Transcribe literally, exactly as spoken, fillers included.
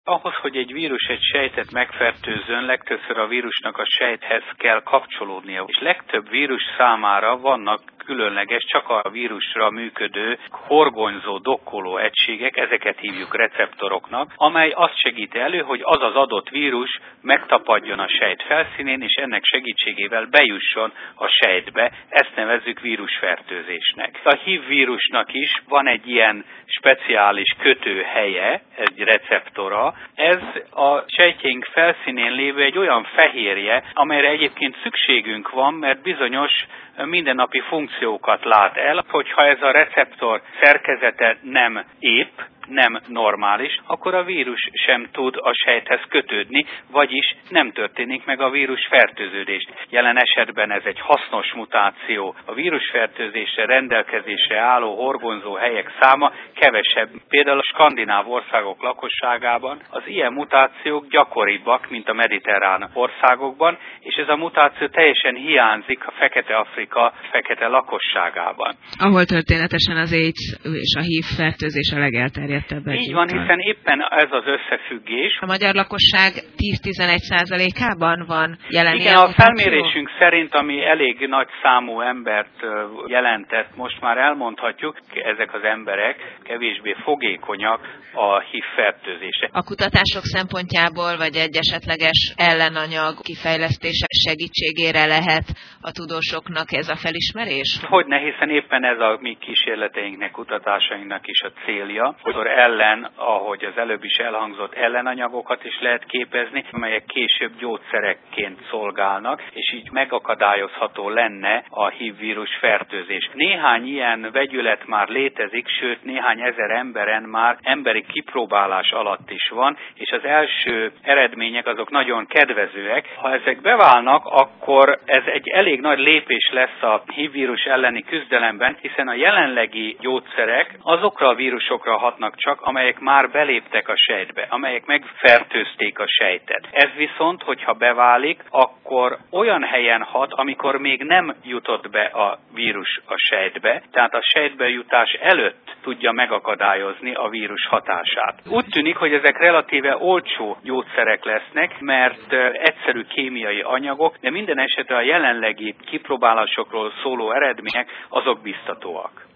Ahhoz, hogy egy vírus egy sejtet megfertőzzön, legtöbbször a vírusnak a sejthez kell kapcsolódnia. És legtöbb vírus számára vannak különleges, csak a vírusra működő, horgonyzó, dokkoló egységek, ezeket hívjuk receptoroknak, amely azt segíti elő, hogy az az adott vírus megtapadjon a sejt felszínén, és ennek segítségével bejusson a sejtbe. Ezt nevezzük vírusfertőzésnek. A hív vírusnak is van egy ilyen speciális kötőhelye, egy receptora. Ez a sejtjeink felszínén lévő egy olyan fehérje, amelyre egyébként szükségünk van, mert bizonyos mindennapi funkciókat lát el, hogyha ez a receptor szerkezete nem épp, nem normális, akkor a vírus sem tud a sejthez kötődni, vagyis nem történik meg a vírusfertőződés. Jelen esetben ez egy hasznos mutáció. A vírusfertőzésre rendelkezésre álló horgonyzó helyek száma kevesebb. Például a skandináv országok lakosságában az ilyen mutációk gyakoribbak, mint a mediterrán országokban, és ez a mutáció teljesen hiányzik a Fekete-Afrika fekete lakosságában. Ahol történetesen az AIDS és a hív fertőzés a legelterjedtebb. Így van, hiszen éppen ez az összefüggés. A magyar lakosság tíz-tizenegy százalékában van jelen. Igen, a felmérésünk szerint, ami elég nagy számú embert jelentett, most már elmondhatjuk, ezek az emberek kevésbé fogékonyak a hív fertőzésre. A kutatások szempontjából, vagy egy esetleges ellenanyag kifejlesztése segítségére lehet a tudósoknak ez a felismerés? Hogyne, hiszen éppen ez a mi kísérleteinknek, kutatásainknak is a célja, hogy ellen, ahogy az előbb is elhangzott, ellenanyagokat is lehet képezni, amelyek később gyógyszerekként szolgálnak, és így megakadályozható lenne a hív vírus fertőzés. Néhány ilyen vegyület már létezik, sőt néhány ezer emberen már emberi kipróbálás alatt is van, és az első eredmények azok nagyon kedvezőek. Ha ezek beválnak, akkor ez egy elég nagy lépés lesz a hív vírus elleni küzdelemben, hiszen a jelenlegi gyógyszerek azokra a vírusokra hatnak csak, amelyek már beléptek a sejtbe, amelyek megfertőzték a sejtet. Ez viszont, hogyha beválik, akkor olyan helyen hat, amikor még nem jutott be a vírus a sejtbe, tehát a sejtbe jutás előtt tudja megakadályozni a vírus hatását. Úgy tűnik, hogy ezek relatíve olcsó gyógyszerek lesznek, mert egyszerű kémiai anyagok, de minden esetre a jelenlegi kipróbálásokról szóló eredmények azok biztatóak.